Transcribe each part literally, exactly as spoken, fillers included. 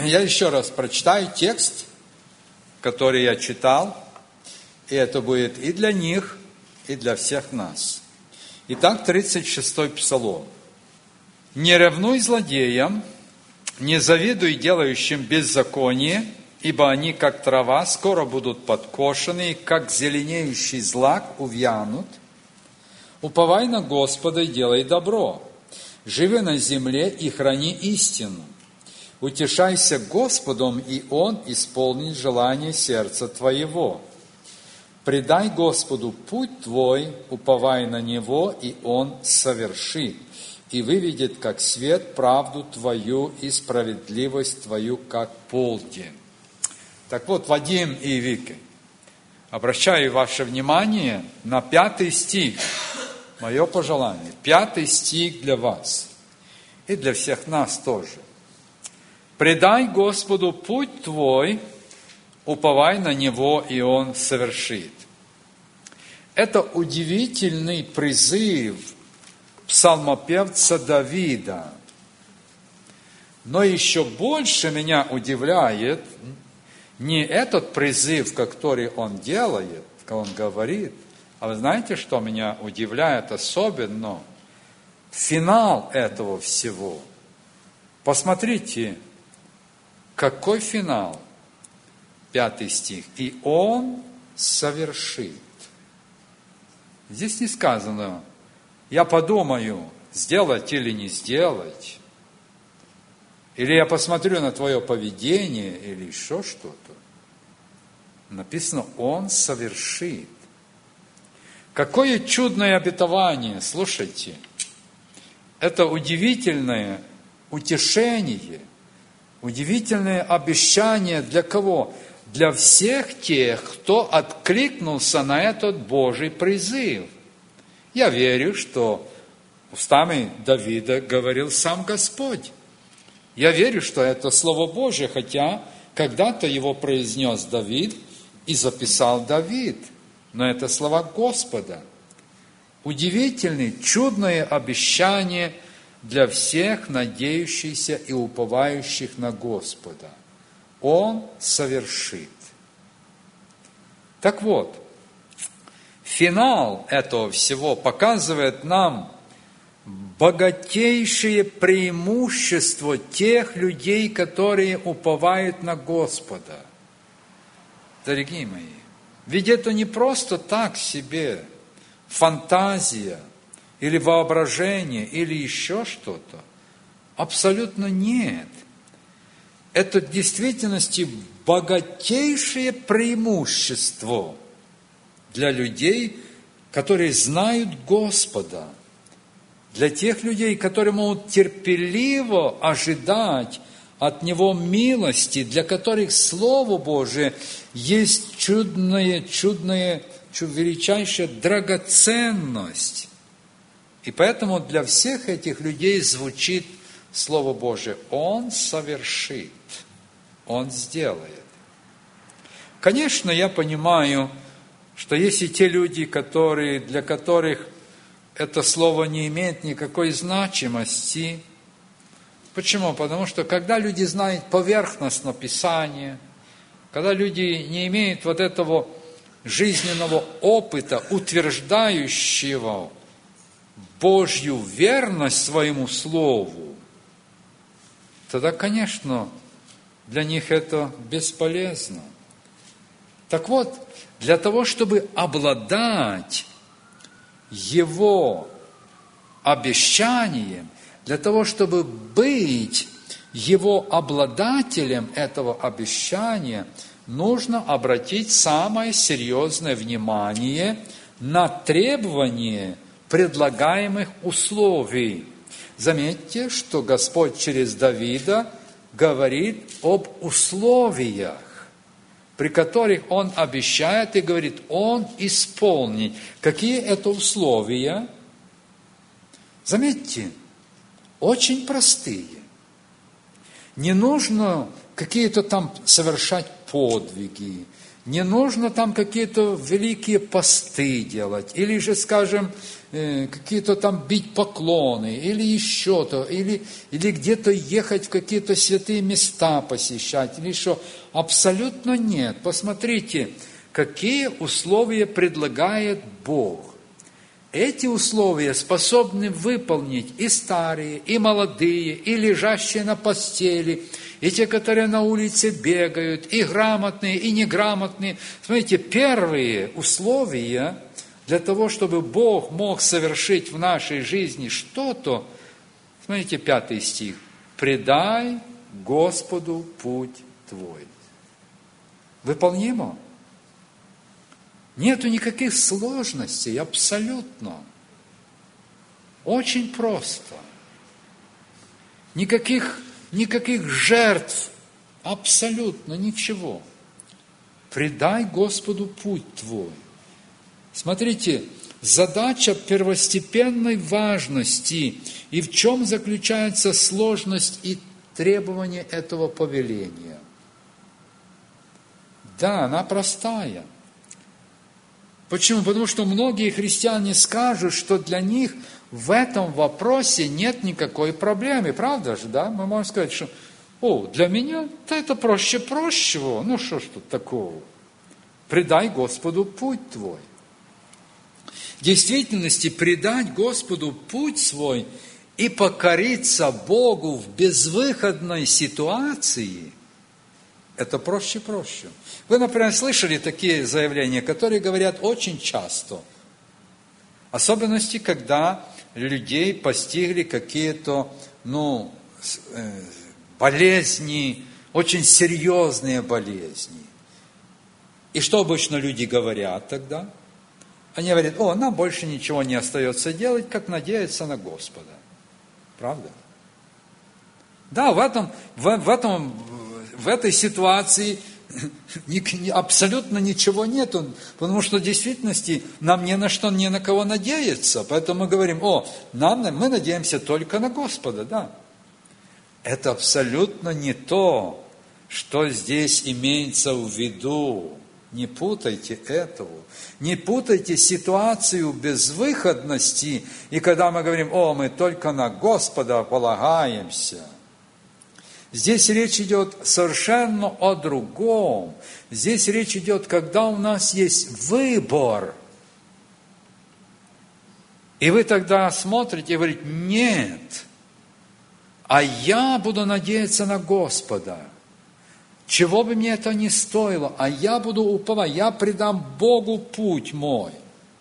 Я еще раз прочитаю текст, который я читал, и это будет и для них, и для всех нас. Итак, тридцать шестой Псалом. «Не ревнуй злодеям, не завидуй делающим беззаконие, ибо они, как трава, скоро будут подкошены, и как зеленеющий злак увянут. Уповай на Господа и делай добро. Живи на земле и храни истину. Утешайся Господом, и Он исполнит желание сердца твоего. Предай Господу путь твой, уповай на Него, и Он совершит, и выведет, как свет, правду твою и справедливость твою, как полдень». Так вот, Вадим и Вика, обращаю ваше внимание на пятый стих. Мое пожелание. Пятый стих для вас. И для всех нас тоже. «Предай Господу путь твой, уповай на Него, и Он совершит». Это удивительный призыв псалмопевца Давида. Но еще больше меня удивляет не этот призыв, который он делает, как он говорит, а вы знаете, что меня удивляет особенно? Финал этого всего. Посмотрите, какой финал? Пятый стих. «И Он совершит». Здесь не сказано, я подумаю, сделать или не сделать, или я посмотрю на твое поведение, или еще что-то. Написано, Он совершит. Какое чудное обетование, слушайте. Это удивительное утешение, удивительное обещание для кого? Для всех тех, кто откликнулся на этот Божий призыв. Я верю, что устами Давида говорил сам Господь. Я верю, что это Слово Божье, хотя когда-то его произнес Давид и записал Давид. Но это слова Господа. Удивительное, чудное обещание для всех надеющихся и уповающих на Господа. Он совершит. Так вот, финал этого всего показывает нам богатейшее преимущество тех людей, которые уповают на Господа. Дорогие мои, ведь это не просто так себе фантазия или воображение или еще что-то. Абсолютно нет. Это в действительности богатейшее преимущество для людей, которые знают Господа, для тех людей, которые могут терпеливо ожидать от Него милости, для которых Слово Божие есть чудная, чудная, величайшая драгоценность. И поэтому для всех этих людей звучит Слово Божие. Он совершит, Он сделает. Конечно, я понимаю, что есть и те люди, которые, для которых это слово не имеет никакой значимости. Почему? Потому что когда люди знают поверхностно Писание, когда люди не имеют вот этого жизненного опыта, утверждающего Божью верность своему Слову, тогда, конечно, для них это бесполезно. Так вот, для того, чтобы обладать Его обещанием, для того, чтобы быть Его обладателем этого обещания, нужно обратить самое серьезное внимание на требования предлагаемых условий. Заметьте, что Господь через Давида говорит об условиях, при которых Он обещает и говорит, Он исполнит. Какие это условия? Заметьте, очень простые. Не нужно какие-то там совершать подвиги, Не нужно там какие-то великие посты делать, или же, скажем, какие-то там бить поклоны, или еще то, или, или где-то ехать в какие-то святые места посещать, или что. Абсолютно нет. Посмотрите, какие условия предлагает Бог. Эти условия способны выполнить и старые, и молодые, и лежащие на постели, и те, которые на улице бегают, и грамотные, и неграмотные. Смотрите, первые условия для того, чтобы Бог мог совершить в нашей жизни что-то, смотрите, пятый стих, «Предай Господу путь твой». Выполнимо? Нету никаких сложностей, абсолютно. Очень просто. Никаких, никаких жертв, абсолютно ничего. Предай Господу путь твой. Смотрите, задача первостепенной важности. И в чем заключается сложность и требование этого повеления? Да, она простая. Почему? Потому что многие христиане скажут, что для них в этом вопросе нет никакой проблемы. Правда же, да? Мы можем сказать, что о, для меня да это проще прощего. Ну что ж тут такого? Предай Господу путь твой. В действительности предать Господу путь свой и покориться Богу в безвыходной ситуации – это проще-проще. Вы, например, слышали такие заявления, которые говорят очень часто. В особенности, когда людей постигли какие-то, ну, болезни, очень серьезные болезни. И что обычно люди говорят тогда? Они говорят, о, нам больше ничего не остается делать, как надеяться на Господа. Правда? Да, в этом, в, в этом, в этой ситуации абсолютно ничего нет, потому что в действительности нам ни на что, ни на кого надеяться. Поэтому мы говорим, о, нам, мы надеемся только на Господа, да. Это абсолютно не то, что здесь имеется в виду. Не путайте этого. Не путайте ситуацию безвыходности, и когда мы говорим, о, мы только на Господа полагаемся. Здесь речь идет совершенно о другом. Здесь речь идет, когда у нас есть выбор. И вы тогда смотрите и говорите, нет, а я буду надеяться на Господа. Чего бы мне это ни стоило, а я буду уповать, я предам Богу путь мой.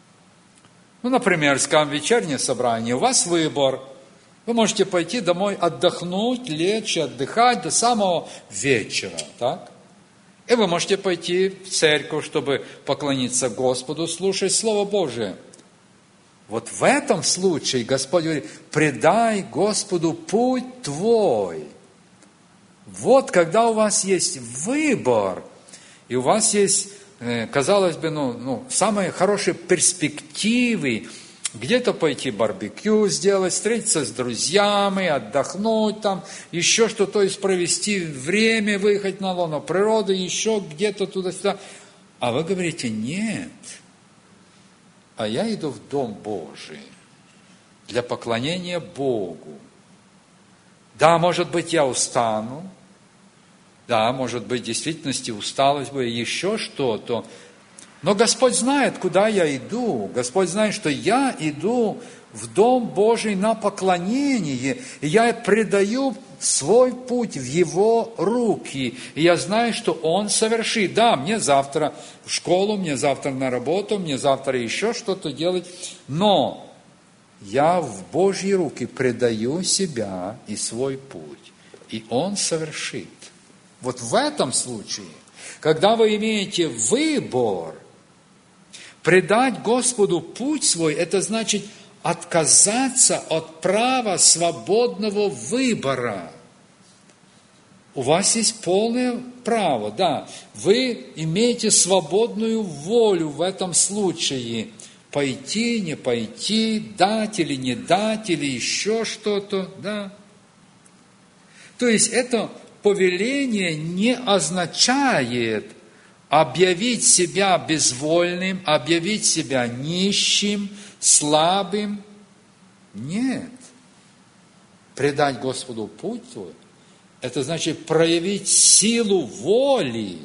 Ну, например, скажем, вечернее собрание, у вас выбор. Вы можете пойти домой отдохнуть, лечь и отдыхать до самого вечера, так? И вы можете пойти в церковь, чтобы поклониться Господу, слушать Слово Божие. Вот в этом случае Господь говорит, предай Господу путь твой. Вот когда у вас есть выбор, и у вас есть, казалось бы, ну, ну, самые хорошие перспективы, где-то пойти барбекю сделать, встретиться с друзьями, отдохнуть там, еще что-то, то есть провести время, выехать на лоно природы, еще где-то туда-сюда. А вы говорите, нет, а я иду в Дом Божий для поклонения Богу. Да, может быть, я устану, да, может быть, в действительности усталость будет, еще что-то. Но Господь знает, куда я иду. Господь знает, что я иду в Дом Божий на поклонение. И я предаю свой путь в Его руки. И я знаю, что Он совершит. Да, мне завтра в школу, мне завтра на работу, мне завтра еще что-то делать. Но я в Божьи руки предаю себя и свой путь. И Он совершит. Вот в этом случае, когда вы имеете выбор, предать Господу путь свой, это значит отказаться от права свободного выбора. У вас есть полное право, да, вы имеете свободную волю в этом случае. Пойти, не пойти, дать или не дать, или еще что-то, да. То есть это повеление не означает объявить себя безвольным, объявить себя нищим, слабым. Нет. Предать Господу путь твой, это значит проявить силу воли,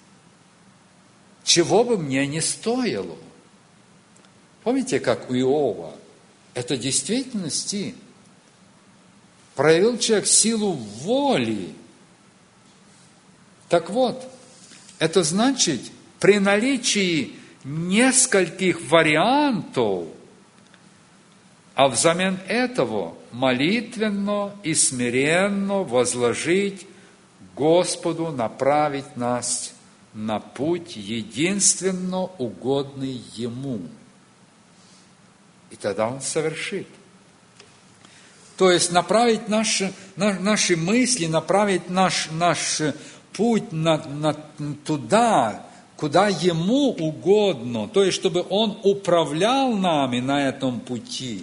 чего бы мне не стоило. Помните, как у Иова? Это в действительности проявил человек силу воли. Так вот, это значит, при наличии нескольких вариантов, а взамен этого молитвенно и смиренно возложить Господу направить нас на путь единственно угодный Ему. И тогда Он совершит. То есть направить наши, наши мысли, направить наш, наш путь на, на, туда, куда Ему угодно. То есть, чтобы Он управлял нами на этом пути.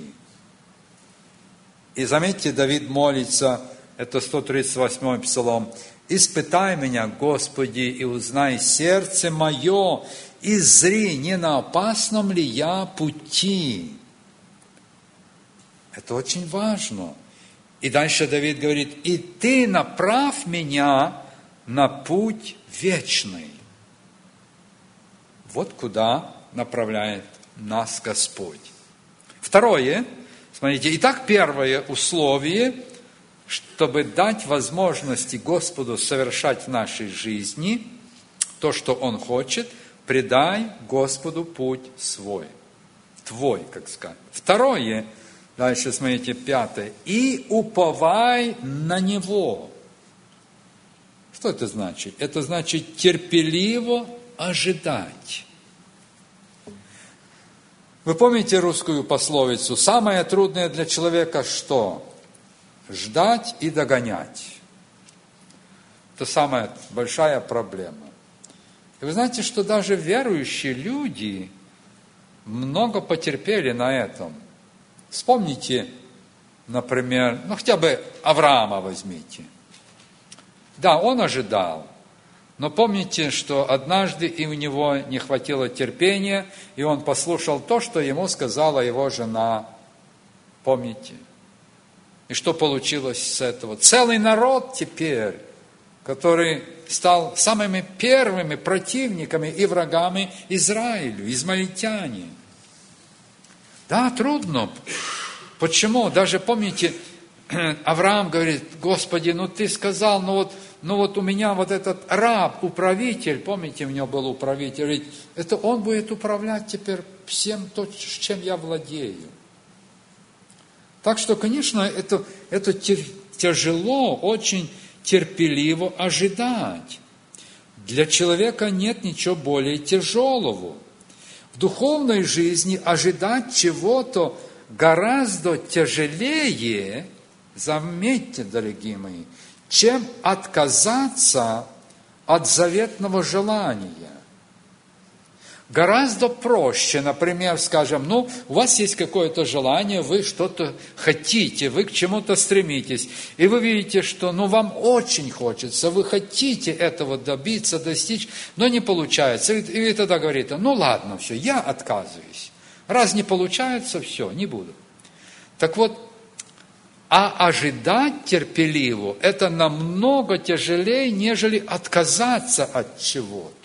И заметьте, Давид молится, это сто тридцать восьмой Псалом. «Испытай меня, Господи, и узнай сердце мое, и зри, не на опасном ли я пути». Это очень важно. И дальше Давид говорит, «И ты направь меня на путь вечный». Вот куда направляет нас Господь. Второе, смотрите, итак, первое условие, чтобы дать возможности Господу совершать в нашей жизни то, что Он хочет, предай Господу путь свой. Твой, как сказать. Второе, дальше смотрите, пятое. И уповай на Него. Что это значит? Это значит терпеливо ожидать. Вы помните русскую пословицу? Самое трудное для человека что? Ждать и догонять. Это самая большая проблема. И вы знаете, что даже верующие люди много потерпели на этом. Вспомните, например, ну хотя бы Авраама возьмите. Да, он ожидал, но помните, что однажды и у него не хватило терпения, и он послушал то, что ему сказала его жена. Помните? И что получилось с этого? Целый народ теперь, который стал самыми первыми противниками и врагами Израилю, измаильтяне. Да, трудно. Почему? Даже помните, Авраам говорит, Господи, ну ты сказал, ну вот, ну вот у меня вот этот раб, управитель, помните, у него был управитель, говорит, это он будет управлять теперь всем то, чем я владею. Так что, конечно, это, это тяжело, очень терпеливо ожидать. Для человека нет ничего более тяжелого. В духовной жизни ожидать чего-то гораздо тяжелее, заметьте, дорогие мои, чем отказаться от заветного желания. Гораздо проще, например, скажем, ну, у вас есть какое-то желание, вы что-то хотите, вы к чему-то стремитесь, и вы видите, что, ну, вам очень хочется, вы хотите этого добиться, достичь, но не получается. И вы тогда говорите, ну, ладно, все, я отказываюсь. Раз не получается, все, не буду. Так вот, а ожидать терпеливо, это намного тяжелее, нежели отказаться от чего-то.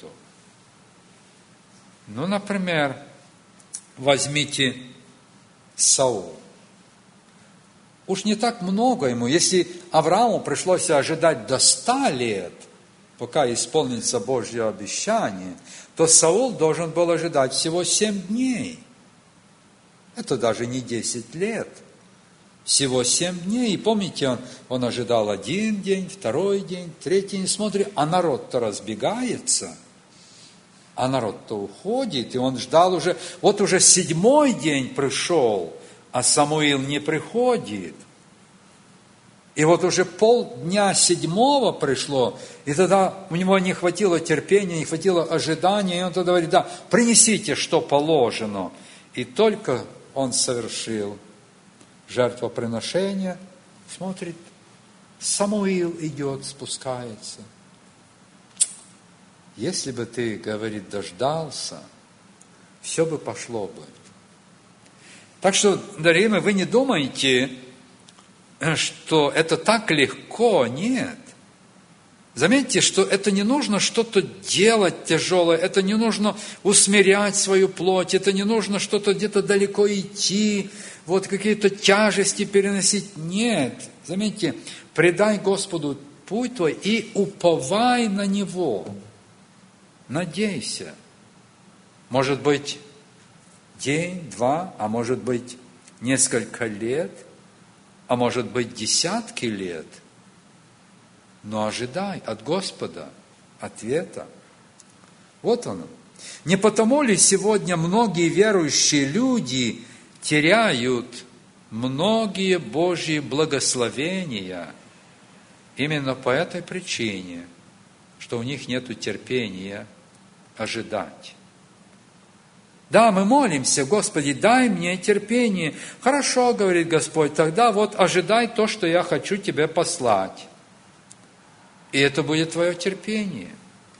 Ну, например, возьмите Саула. Уж не так много ему. Если Аврааму пришлось ожидать до ста лет, пока исполнится Божье обещание, то Саул должен был ожидать всего семь дней. Это даже не десять лет. Всего семь дней. И помните, он, он ожидал один день, второй день, третий день. Смотри, а народ-то разбегается. А народ-то уходит, и он ждал уже, вот уже седьмой день пришел, а Самуил не приходит. И вот уже полдня седьмого пришло, и тогда у него не хватило терпения, не хватило ожидания, и он тогда говорит, да, принесите, что положено. И только он совершил жертвоприношение, смотрит, Самуил идет, спускается. если бы ты, говорит, дождался, все бы пошло бы. Так что, дорогие мои, вы не думайте, что это так легко. Нет. Заметьте, что это не нужно что-то делать тяжелое, это не нужно усмирять свою плоть, это не нужно что-то где-то далеко идти, вот какие-то тяжести переносить. Нет. Заметьте, предай Господу путь твой и уповай на Него. Надейся. Может быть, день, два, а может быть, несколько лет, а может быть, десятки лет. Но ожидай от Господа ответа. Вот оно. Не потому ли сегодня многие верующие люди теряют многие Божьи благословения именно по этой причине, что у них нет терпения ожидать? Да, мы молимся: Господи, дай мне терпение. Хорошо, говорит Господь, тогда вот ожидай то, что я хочу тебе послать. И это будет твое терпение.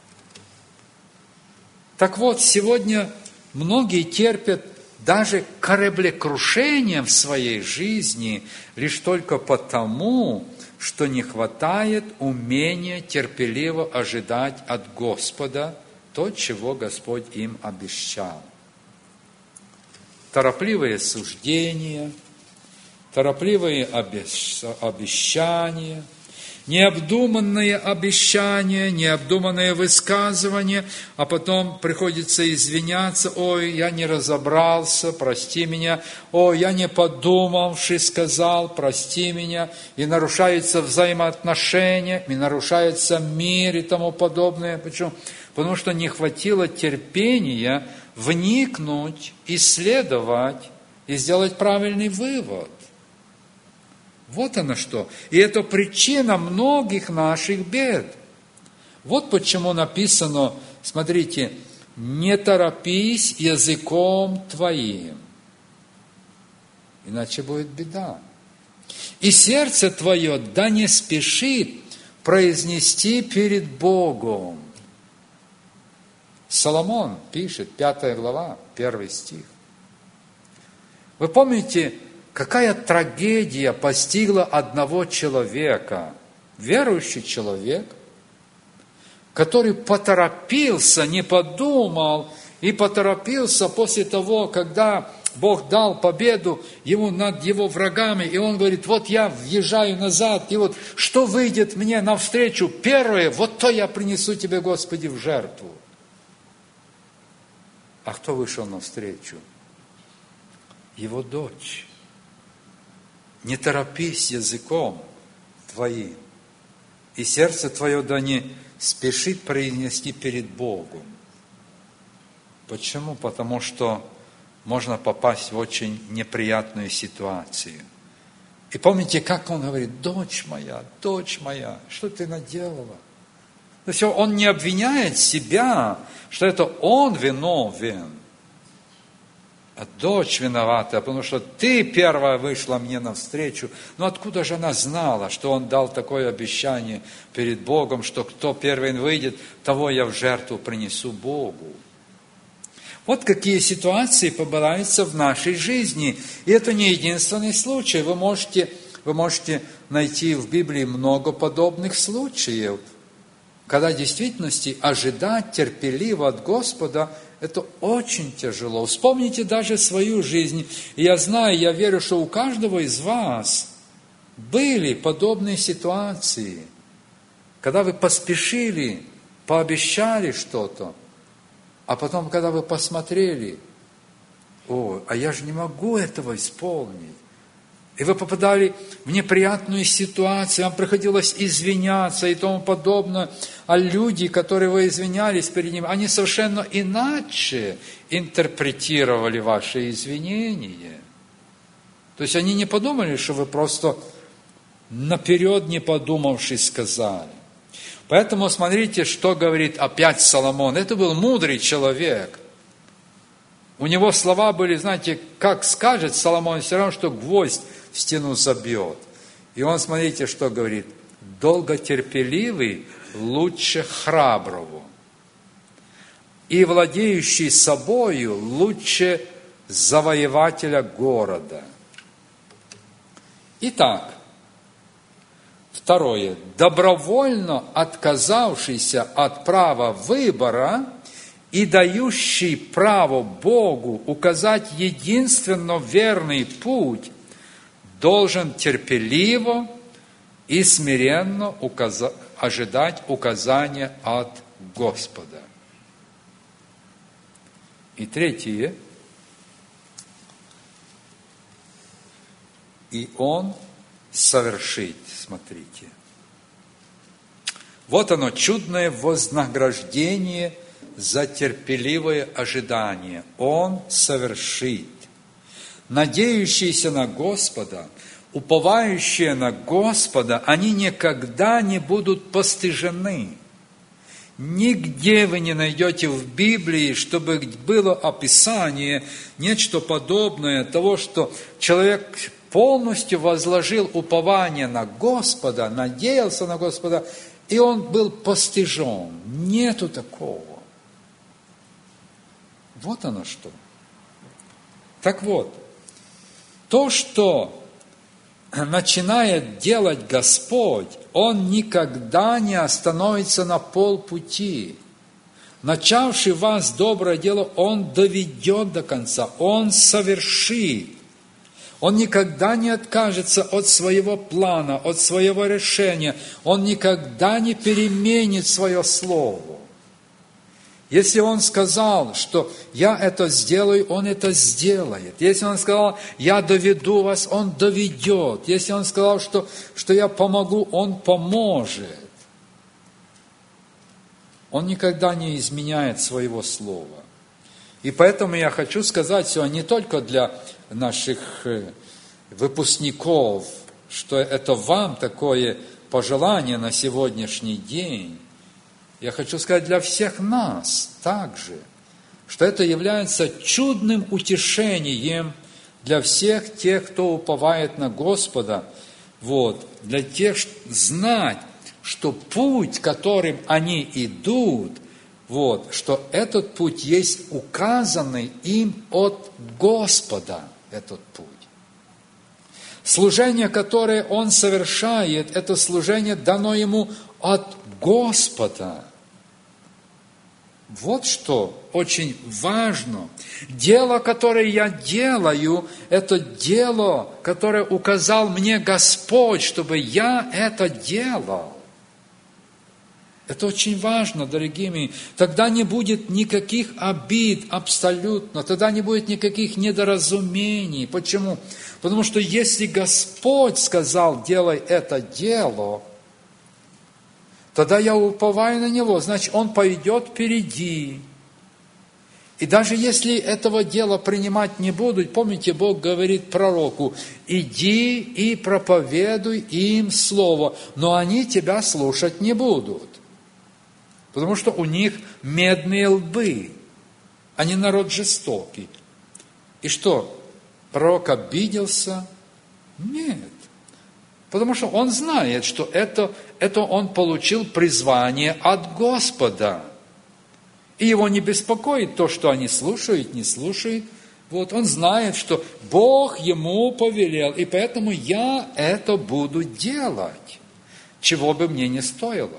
Так вот, сегодня многие терпят даже кораблекрушение в своей жизни лишь только потому, что не хватает умения терпеливо ожидать от Господа то, чего Господь им обещал. Торопливые суждения, торопливые обещания, необдуманные обещания, необдуманные высказывания, а потом приходится извиняться: ой, я не разобрался, прости меня, ой, я не подумавши сказал, прости меня, и нарушаются взаимоотношения, и нарушается мир и тому подобное. Почему? Потому что не хватило терпения вникнуть, исследовать и сделать правильный вывод. Вот оно что. И это причина многих наших бед. Вот почему написано, смотрите, не торопись языком твоим, иначе будет беда. И сердце твое да не спешит произнести перед Богом. Соломон пишет, пятая глава, первый стих. Вы помните, какая трагедия постигла одного человека, верующий человек, который поторопился, не подумал, и поторопился после того, когда Бог дал победу ему над его врагами, и он говорит: вот я въезжаю назад, и вот что выйдет мне навстречу первое, вот то я принесу тебе, Господи, в жертву. А кто вышел навстречу? Его дочь. Не торопись языком твоим, и сердце твое да не спешит произнести перед Богом. Почему? Потому что можно попасть в очень неприятную ситуацию. И помните, как он говорит: дочь моя, дочь моя, что ты наделала? То есть он не обвиняет себя, что это он виновен. А дочь виновата, потому что ты первая вышла мне навстречу. Но откуда же она знала, что он дал такое обещание перед Богом, что кто первый выйдет, того я в жертву принесу Богу. Вот какие ситуации попадаются в нашей жизни. И это не единственный случай. Вы можете, вы можете найти в Библии много подобных случаев, когда в действительности ожидать терпеливо от Господа – это очень тяжело. Вспомните даже свою жизнь. И я знаю, я верю, что у каждого из вас были подобные ситуации, когда вы поспешили, пообещали что-то, а потом, когда вы посмотрели: о, а я же не могу этого исполнить. И вы попадали в неприятную ситуацию, вам приходилось извиняться и тому подобное. А люди, которые вы извинялись перед ними, они совершенно иначе интерпретировали ваши извинения. То есть они не подумали, что вы просто наперед не подумавши сказали. Поэтому смотрите, что говорит опять Соломон. Это был мудрый человек. У него слова были, знаете, как скажет Соломон, все равно, что гвоздь в стену забьет. И он, смотрите, что говорит: долготерпеливый лучше храброго. и владеющий собою лучше завоевателя города. Итак, второе. Добровольно отказавшийся от права выбора и дающий право Богу указать единственно верный путь, должен терпеливо и смиренно указа- ожидать указания от Господа. И третье. И Он совершит, смотрите. Вот оно, чудное вознаграждение за терпеливое ожидание. Он совершит. Надеющиеся на Господа, уповающие на Господа, они никогда не будут постыжены. Нигде вы не найдете в Библии, чтобы было описание, нечто подобное того, что человек полностью возложил упование на Господа, надеялся на Господа, и он был постыжен. Нету такого. Вот оно что. Так вот, то, что начинает делать Господь, Он никогда не остановится на полпути. Начавший в вас доброе дело, Он доведет до конца, Он совершит. Он никогда не откажется от своего плана, от своего решения. Он никогда не переменит свое слово. Если Он сказал, что я это сделаю, Он это сделает. Если Он сказал, я доведу вас, Он доведет. Если Он сказал, что, что я помогу, Он поможет. Он никогда не изменяет своего слова. И поэтому я хочу сказать сегодня не только для наших выпускников, что это вам такое пожелание на сегодняшний день. Я хочу сказать для всех нас также, что это является чудным утешением для всех тех, кто уповает на Господа, вот, для тех знать, что путь, которым они идут, вот, что этот путь есть указанный им от Господа, этот путь. Служение, которое он совершает, это служение дано ему от Господа. Вот что очень важно. Дело, которое я делаю, это дело, которое указал мне Господь, чтобы я это делал. Это очень важно, дорогие мои. Тогда не будет никаких обид абсолютно, тогда не будет никаких недоразумений. Почему? Потому что если Господь сказал, делай это дело, тогда я уповаю на Него, значит, Он пойдет впереди. И даже если этого дела принимать не будут, помните, Бог говорит пророку, иди и проповедуй им слово, но они тебя слушать не будут. Потому что у них медные лбы, они народ жестокий. И что, пророк обиделся? Нет. Потому что он знает, что это, это он получил призвание от Господа. И его не беспокоит то, что они слушают, не слушают. Вот он знает, что Бог ему повелел, и поэтому я это буду делать, чего бы мне не стоило.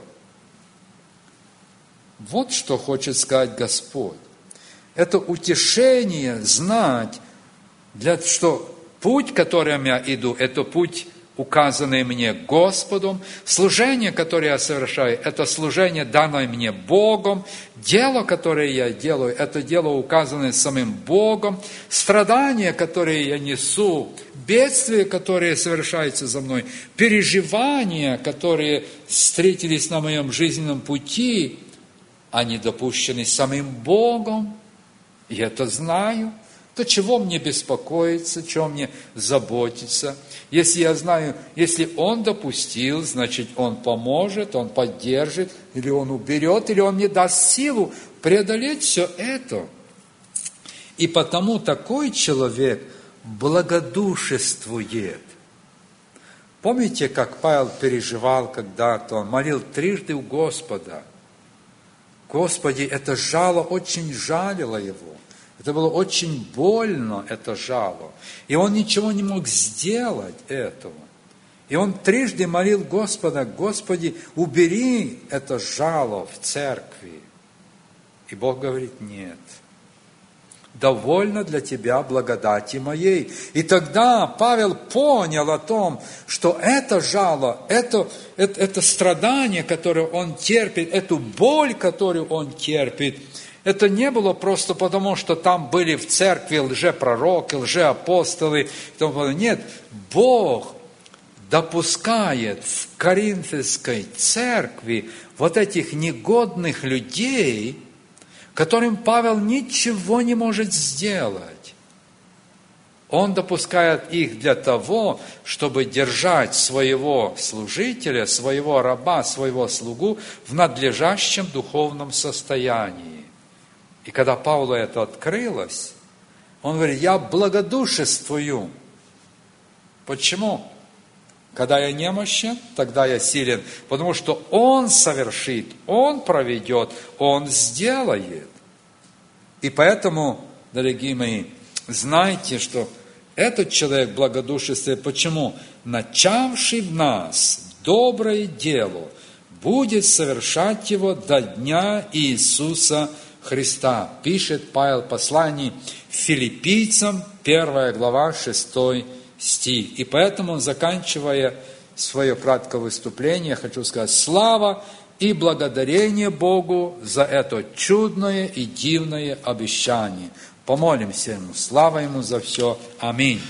Вот что хочет сказать Господь. Это утешение знать, для, что путь, которым я иду, это путь, указанный мне Господом. Служение, которое я совершаю, это служение, данное мне Богом. Дело, которое я делаю, это дело, указанное самим Богом. Страдания, которые я несу, бедствия, которые совершаются за мной, переживания, которые встретились на моем жизненном пути, они допущены самим Богом, я это знаю, то чего мне беспокоиться, чего мне заботиться? Если я знаю, если Он допустил, значит, Он поможет, Он поддержит, или Он уберет, или Он мне даст силу преодолеть все это. И потому такой человек благодушествует. Помните, как Павел переживал когда-то, он молил трижды у Господа, Господи, это жало очень жалило его. Это было очень больно, это жало. И он ничего не мог сделать этого. И он трижды молил Господа: Господи, убери это жало в церкви. И Бог говорит: нет. Довольно для тебя благодати моей. И тогда Павел понял о том, что это жало, это, это, это страдание, которое он терпит, эту боль, которую он терпит, это не было просто потому, что там были в церкви лжепророки, лжеапостолы. Нет, Бог допускает в Коринфской церкви вот этих негодных людей, которым Павел ничего не может сделать. Он допускает их для того, чтобы держать своего служителя, своего раба, своего слугу в надлежащем духовном состоянии. И когда Павлу это открылось, он говорит: я благодушествую. Почему? Когда я немощен, тогда я силен, потому что Он совершит, Он проведет, Он сделает. И поэтому, дорогие мои, знайте, что этот человек благодушествует. Почему? Начавший в нас доброе дело будет совершать его до дня Иисуса Христа. Пишет Павел в послании Филиппийцам, первая глава, шестой стих. И поэтому, заканчивая свое краткое выступление, хочу сказать: слава и благодарение Богу за это чудное и дивное обещание. Помолимся Ему. Слава Ему за все. Аминь.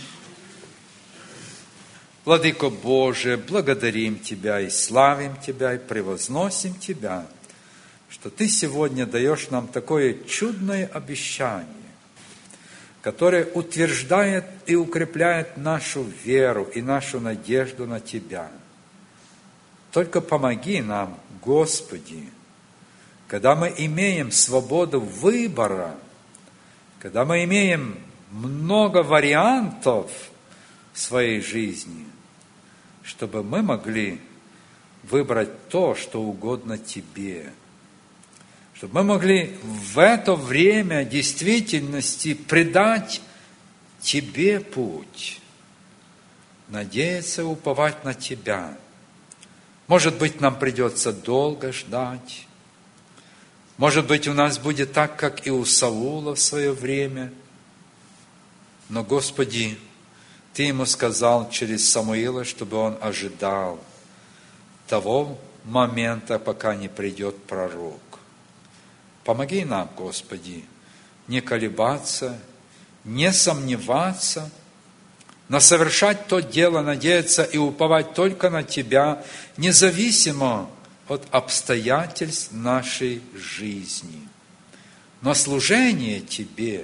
Владыко Боже, благодарим Тебя и славим Тебя, и превозносим Тебя, что Ты сегодня даешь нам такое чудное обещание, которое утверждает и укрепляет нашу веру и нашу надежду на Тебя. Только помоги нам, Господи, когда мы имеем свободу выбора, когда мы имеем много вариантов в своей жизни, чтобы мы могли выбрать то, что угодно Тебе. Чтобы мы могли в это время действительности предать Тебе путь, надеяться, уповать на Тебя. Может быть, нам придется долго ждать. Может быть, у нас будет так, как и у Саула в свое время. Но, Господи, Ты ему сказал через Самуила, чтобы он ожидал того момента, пока не придет пророк. Помоги нам, Господи, не колебаться, не сомневаться, но совершать то дело, надеяться и уповать только на Тебя, независимо от обстоятельств нашей жизни. Но служение Тебе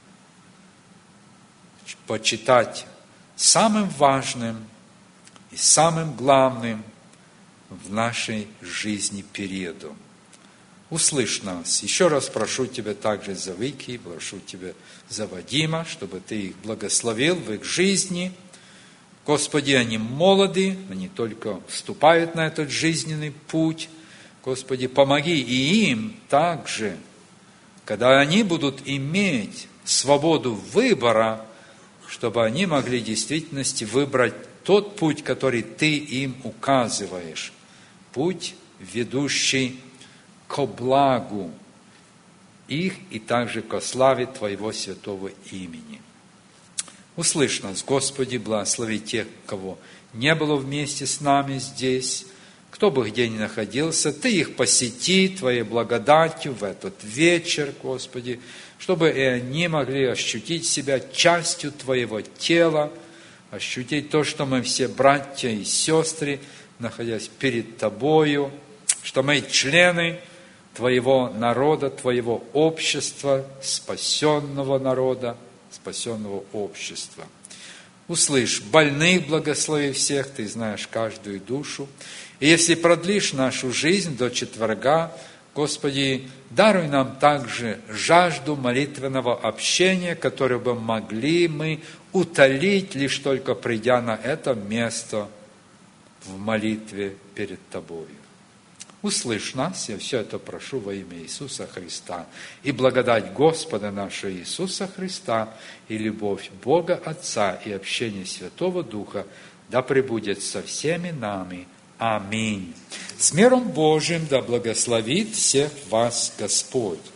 почитать самым важным и самым главным в нашей жизни периодом. Услышь нас. Еще раз прошу Тебя также за Вики, прошу Тебя за Вадима, чтобы Ты их благословил в их жизни. Господи, они молоды, они только вступают на этот жизненный путь. Господи, помоги и им также, когда они будут иметь свободу выбора, чтобы они могли в действительности выбрать тот путь, который Ты им указываешь. Путь, ведущий ко благу их и также ко славе Твоего святого имени. Услышь нас, Господи, благослови тех, кого не было вместе с нами здесь, кто бы где ни находился, Ты их посети Твоей благодатью в этот вечер, Господи, чтобы и они могли ощутить себя частью Твоего тела, ощутить то, что мы все братья и сестры, находясь перед Тобою, что мы члены Твоего народа, Твоего общества, спасенного народа, спасенного общества. Услышь, больных благослови всех, Ты знаешь каждую душу. И если продлишь нашу жизнь до четверга, Господи, даруй нам также жажду молитвенного общения, которое бы могли мы утолить, лишь только придя на это место в молитве перед Тобою. Услышь нас, я все это прошу во имя Иисуса Христа. И благодать Господа нашего Иисуса Христа, и любовь Бога Отца, и общение Святого Духа да пребудет со всеми нами. Аминь. С миром Божиим да благословит всех вас Господь.